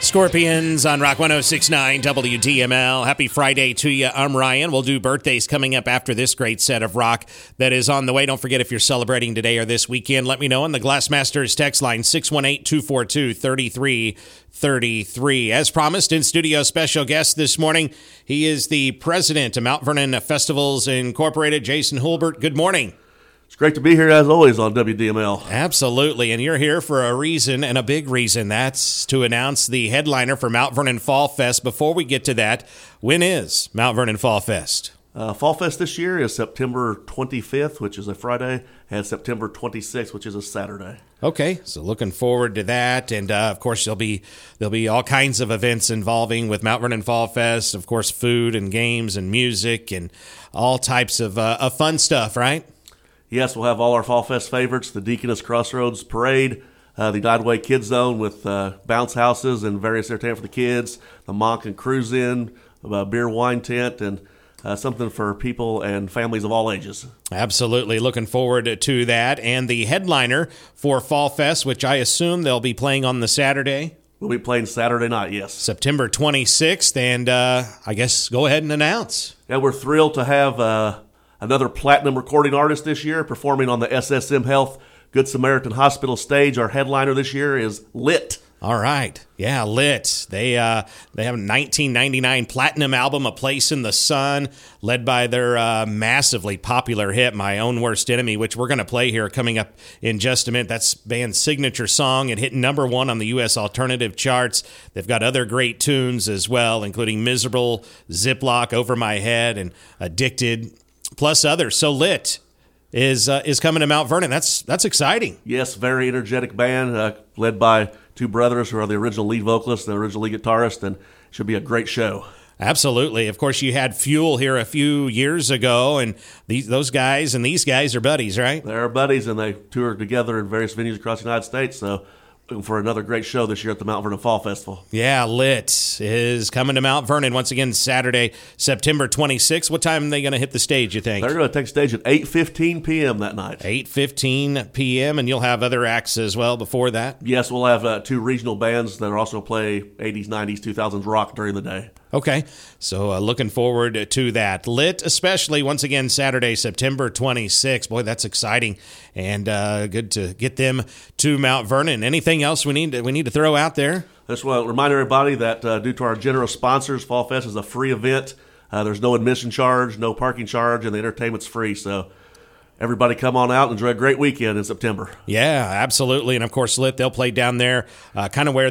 Scorpions on Rock 106.9 WDML. Happy Friday to you. I'm Ryan. We'll do birthdays coming up after this great set of rock that is on the way. Don't forget, if you're celebrating today or this weekend, let me know on the Glassmasters text line 618-242-3333. As promised, in studio special guest this morning, he is the president of Mount Vernon Festivals Incorporated, Jason Hulbert. Good morning. It's great to be here, as always, on WDML. Absolutely, and you're here for a reason, and a big reason. That's to announce the headliner for Mount Vernon Fall Fest. Before we get to that, when is Mount Vernon Fall Fest? Fall Fest this year is September 25th, which is a Friday, and September 26th, which is a Saturday. Okay, so looking forward to that, and of course there'll be all kinds of events involving with Mount Vernon Fall Fest. Of course, food and games and music and all types of fun stuff, right? Yes, we'll have all our Fall Fest favorites, the Deaconess Crossroads Parade, the Nodaway Kids Zone with bounce houses and various entertainment for the kids, the Monk and Cruise In, beer wine tent, and something for people and families of all ages. Absolutely. Looking forward to that. And the headliner for Fall Fest, which I assume they'll be playing on the Saturday. We'll be playing Saturday night, yes. September 26th. And I guess go ahead and announce. Yeah, we're thrilled to have another platinum recording artist this year performing on the SSM Health Good Samaritan Hospital stage. Our headliner this year is Lit. All right. Yeah, Lit. They have a 1999 platinum album, A Place in the Sun, led by their massively popular hit, My Own Worst Enemy, which we're going to play here coming up in just a minute. That's band's signature song. It hit number one on the U.S. alternative charts. They've got other great tunes as well, including Miserable, Ziploc, Over My Head, and Addicted, plus others. So Lit is coming to Mount Vernon. That's exciting. Yes, very energetic band led by two brothers who are the original lead vocalist and the original lead guitarist, and should be a great show. Absolutely. Of course, you had Fuel here a few years ago, and those guys and these guys are buddies, right? They're buddies, and they toured together in various venues across the United States, so looking for another great show this year at the Mount Vernon Fall Festival. Yeah, Lit is coming to Mount Vernon once again Saturday, September 26th. What time are they going to hit the stage, you think? They're going to take stage at 8:15 p.m. that night. 8:15 p.m., and you'll have other acts as well before that? Yes, we'll have two regional bands that also play 80s, 90s, 2000s rock during the day. Okay, so looking forward to that. Lit, especially, once again, Saturday, September 26th. Boy, that's exciting, and good to get them to Mount Vernon. Anything else we need to throw out there? I just want to remind everybody that due to our generous sponsors, Fall Fest is a free event. There's no admission charge, no parking charge, and the entertainment's free, so everybody come on out and enjoy a great weekend in September. Yeah, absolutely. And of course, Lit, they'll play down there kind of where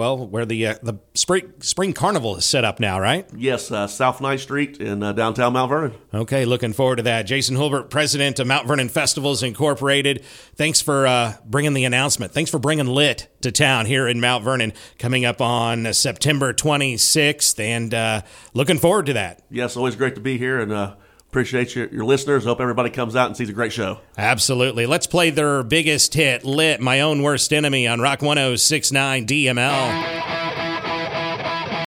the spring carnival is set up now, right? Yes, South 9th Street in downtown Mount Vernon. Okay, looking forward to that. Jason Hulbert, president of Mount Vernon Festivals Incorporated. Thanks for bringing the announcement. Thanks for bringing Lit to town here in Mount Vernon, coming up on September 26th, and looking forward to that. Yes, always great to be here, and appreciate your listeners. Hope everybody comes out and sees a great show. Absolutely. Let's play their biggest hit, Lit, My Own Worst Enemy, on Rock 106.9 DML.